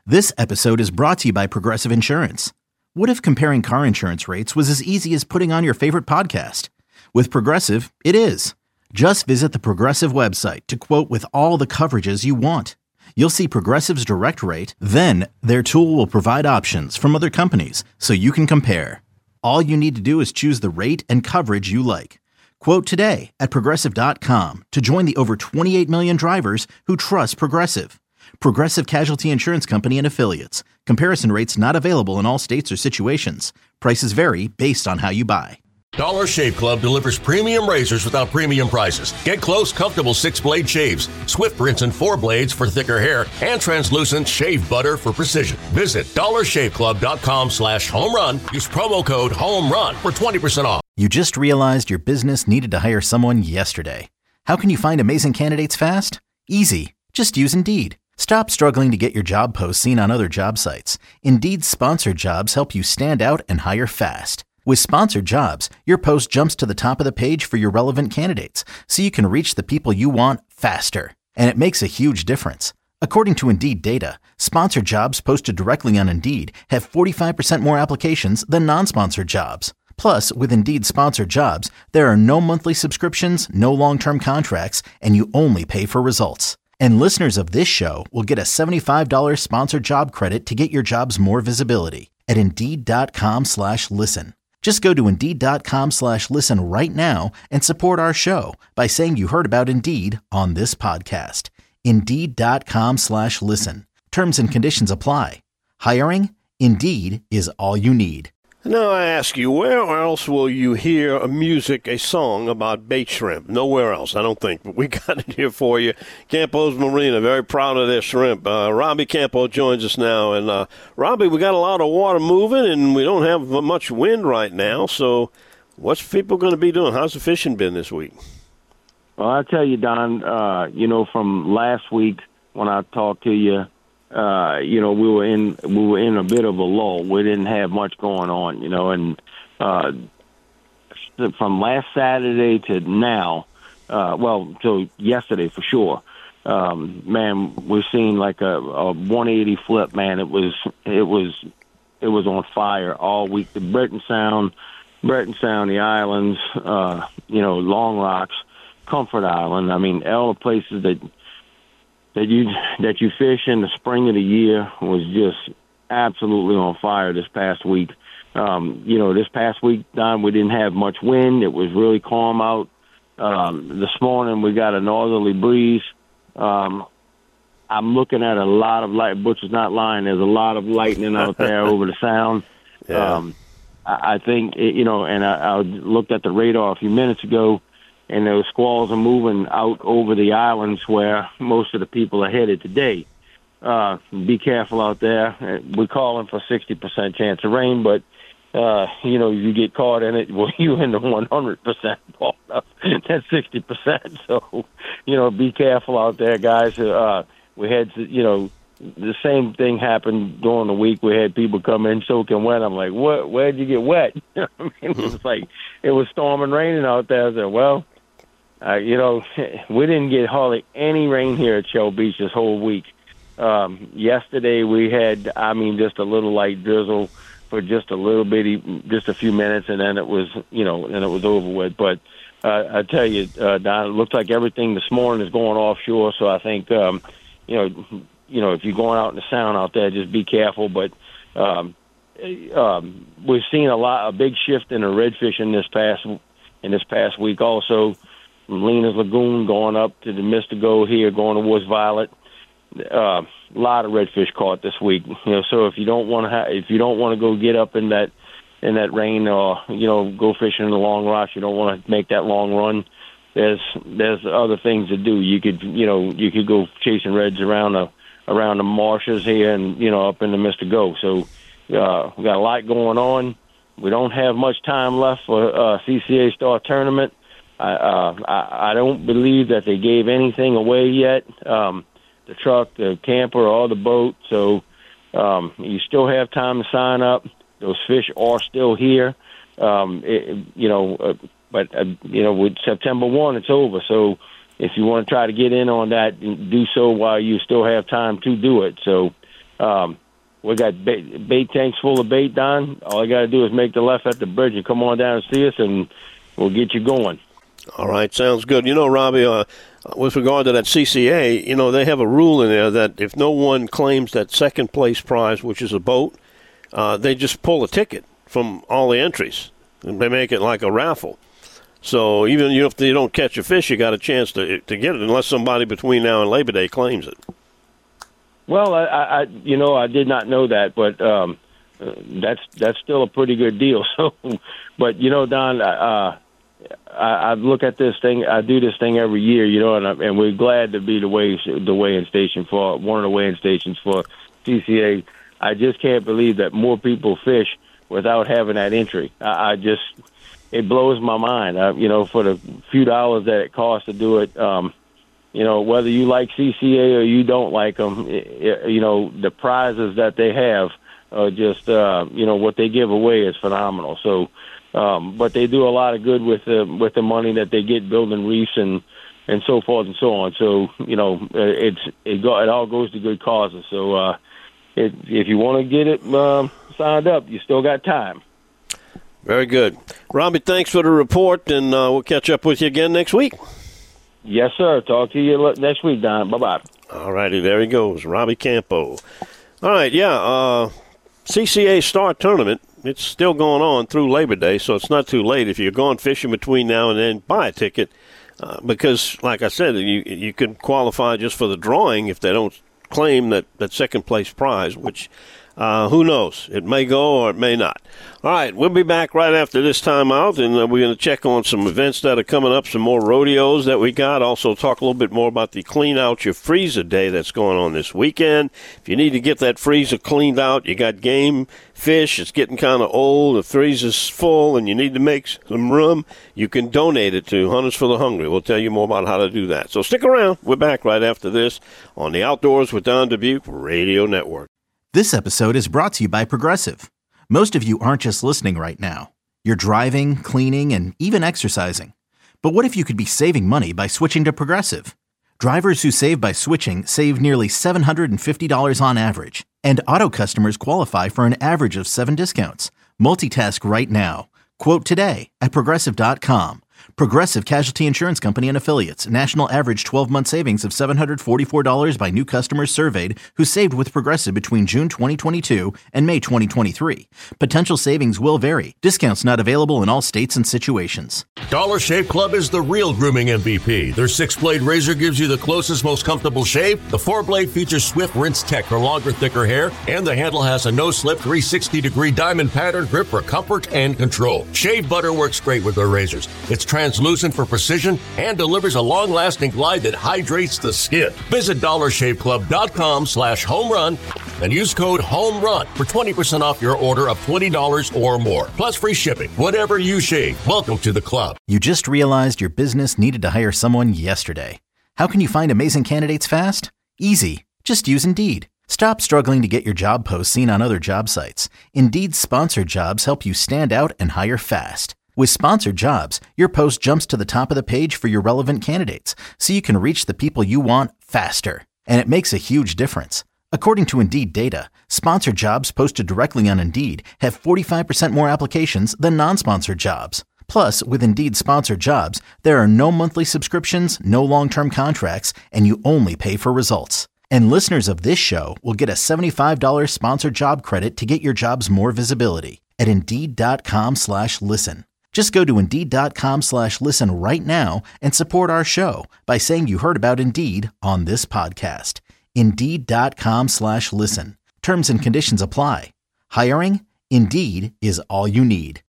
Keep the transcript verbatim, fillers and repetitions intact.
This episode is brought to you by Progressive Insurance. What if comparing car insurance rates was as easy as putting on your favorite podcast? With Progressive, it is. Just visit the Progressive website to quote with all the coverages you want. You'll see Progressive's direct rate, then their tool will provide options from other companies so you can compare. All you need to do is choose the rate and coverage you like. Quote today at progressive dot com to join the over twenty-eight million drivers who trust Progressive. Progressive Casualty Insurance Company and Affiliates. Comparison rates not available in all states or situations. Prices vary based on how you buy. Dollar Shave Club delivers premium razors without premium prices. Get close, comfortable six-blade shaves, Swift rinse and four blades for thicker hair, and translucent shave butter for precision. Visit dollar shave club dot com slash home run. Use promo code HOMERUN for twenty percent off. You just realized your business needed to hire someone yesterday. How can you find amazing candidates fast? Easy. Just use Indeed. Stop struggling to get your job posts seen on other job sites. Indeed's sponsored jobs help you stand out and hire fast. With sponsored jobs, your post jumps to the top of the page for your relevant candidates, so you can reach the people you want faster. And it makes a huge difference. According to Indeed data, sponsored jobs posted directly on Indeed have forty-five percent more applications than non-sponsored jobs. Plus, with Indeed sponsored jobs, there are no monthly subscriptions, no long-term contracts, and you only pay for results. And listeners of this show will get a seventy-five dollars sponsored job credit to get your jobs more visibility at Indeed.com slash listen. Just go to Indeed.com slash listen right now and support our show by saying you heard about Indeed on this podcast. Indeed.com slash listen. Terms and conditions apply. Hiring? Indeed is all you need. Now I ask you, where else will you hear a music, a song about bait shrimp? Nowhere else, I don't think. But we got it here for you. Campos Marina, very proud of their shrimp. Uh, Robbie Campo joins us now. And, uh, Robbie, we got a lot of water moving, and we don't have much wind right now. So what's people going to be doing? How's the fishing been this week? Well, I tell you, Don, uh, you know, from last week when I talked to you, Uh, you know, we were in we were in a bit of a lull. We didn't have much going on, you know, and uh, from last Saturday to now, uh, well, to yesterday for sure, um, man, we've seen like a, a one eighty flip, man. It was it was it was on fire all week. The Breton Sound, Breton Sound, the islands, uh, you know, Long Rocks, Comfort Island. I mean, all the places that. that you that you fish in the spring of the year was just absolutely on fire this past week. Um, you know, this past week, Don, we didn't have much wind. It was really calm out. Um, this morning we got a northerly breeze. Um, I'm looking at a lot of light. Butcher's not lying. There's a lot of lightning out there over the sound. Yeah. Um, I, I think, it, you know, and I, I looked at the radar a few minutes ago, and those squalls are moving out over the islands where most of the people are headed today. Uh, be careful out there. We're calling for sixty percent chance of rain, but, uh, you know, you get caught in it, well, you in the one hundred percent ball. That's sixty percent. So, you know, be careful out there, guys. Uh, we had, you know, the same thing happened during the week. We had people come in soaking wet. I'm like, what? Where'd you get wet? I mean, it was like, it was storming, raining out there. I said, well, Uh, you know, we didn't get hardly any rain here at Shell Beach this whole week. Um, yesterday we had, I mean, just a little light drizzle for just a little bitty, just a few minutes, and then it was, you know, and it was over with. But uh, I tell you, uh, Don, it looks like everything this morning is going offshore. So I think, um, you know, you know, if you're going out in the sound out there, just be careful. But um, um, we've seen a lot, a big shift in the redfish in this past in this past week also. From Lena's Lagoon going up to the Mystico here, going towards Violet. A uh, lot of redfish caught this week. You know, so if you don't want to, ha- if you don't want to go get up in that in that rain, or you know, go fishing in the Long Rocks, you don't want to make that long run. There's there's other things to do. You could you know you could go chasing reds around the around the marshes here, and you know up in the Mystico. So uh, we got a lot going on. We don't have much time left for uh, C C A Star Tournament. I, uh, I I don't believe that they gave anything away yet. Um, the truck, the camper, or the boat. So um, you still have time to sign up. Those fish are still here. Um, it, you know, uh, but uh, you know, with September first, it's over. So if you want to try to get in on that, do so while you still have time to do it. So Um, we got bait, bait tanks full of bait, Don. All I got to do is make the left at the bridge and come on down and see us, and we'll get you going. All right, sounds good. You know, Robbie, uh, with regard to that C C A, you know, they have a rule in there that if no one claims that second place prize, which is a boat, uh, they just pull a ticket from all the entries, and they make it like a raffle. So even if you don't catch a fish, you got a chance to to get it, unless somebody between now and Labor Day claims it. Well, I, I you know, I did not know that, but um, that's that's still a pretty good deal. So, but you know, Don, uh, I, I look at this thing. I do this thing every year, you know, and, I, and we're glad to be the weigh the weigh-in station for one of the weigh-in stations for C C A. I just can't believe that more people fish without having that entry. I, I just it blows my mind. I, you know, for the few dollars that it costs to do it, um, you know, whether you like C C A or you don't like them, it, you know, the prizes that they have are just, uh, you know, what they give away is phenomenal. So. Um, but they do a lot of good with the with the money that they get building reefs and, and so forth and so on. So you know it's it go, it all goes to good causes. So uh, it, if you want to get it uh, signed up, you still got time. Very good, Robbie. Thanks for the report, and uh, we'll catch up with you again next week. Yes, sir. Talk to you next week, Don. Bye bye. All righty, there he goes, Robbie Campo. All right, yeah. Uh, C C A Star Tournament. It's still going on through Labor Day, so it's not too late. If you're going fishing between now and then, buy a ticket uh, because, like I said, you you can qualify just for the drawing if they don't claim that, that second-place prize, which uh, who knows? It may go or it may not. All right, we'll be back right after this time out, and uh, we're going to check on some events that are coming up, some more rodeos that we got, also talk a little bit more about the Clean Out Your Freezer Day that's going on this weekend. If you need to get that freezer cleaned out, you got game, fish, it's getting kind of old, the freezer's full, and you need to make some room, you can donate it to Hunters for the Hungry. We'll tell you more about how to do that. So stick around. We're back right after this on the Outdoors with Don Dubuque Radio Network. This episode is brought to you by Progressive. Most of you aren't just listening right now. You're driving, cleaning, and even exercising. But what if you could be saving money by switching to Progressive? Drivers who save by switching save nearly seven hundred fifty dollars on average. And auto customers qualify for an average of seven discounts. Multitask right now. Quote today at Progressive dot com. Progressive Casualty Insurance Company and Affiliates. National average twelve-month savings of seven hundred forty-four dollars by new customers surveyed who saved with Progressive between June twenty twenty-two and May twenty twenty-three. Potential savings will vary. Discounts not available in all states and situations. Dollar Shave Club is the real grooming M V P. Their six-blade razor gives you the closest, most comfortable shave. The four-blade features Swift Rinse Tech for longer, thicker hair, and the handle has a no-slip three hundred sixty degree diamond pattern grip for comfort and control. Shave butter works great with their razors. It's translucent for precision and delivers a long-lasting glide that hydrates the skin. Visit dollar shave club dot com slash home run and use code HOMERUN for twenty percent off your order of twenty dollars or more, plus free shipping. Whatever you shave, welcome to the club. You just realized your business needed to hire someone yesterday. How can you find amazing candidates fast? Easy. Just use Indeed. Stop struggling to get your job posts seen on other job sites. Indeed's sponsored jobs help you stand out and hire fast. With sponsored jobs, your post jumps to the top of the page for your relevant candidates, so you can reach the people you want faster. And it makes a huge difference. According to Indeed data, sponsored jobs posted directly on Indeed have forty-five percent more applications than non-sponsored jobs. Plus, with Indeed sponsored jobs, there are no monthly subscriptions, no long-term contracts, and you only pay for results. And listeners of this show will get a seventy-five dollars sponsored job credit to get your jobs more visibility at Indeed.com slash listen. Just go to Indeed.com slash listen right now and support our show by saying you heard about Indeed on this podcast. Indeed.com slash listen. Terms and conditions apply. Hiring? Indeed is all you need.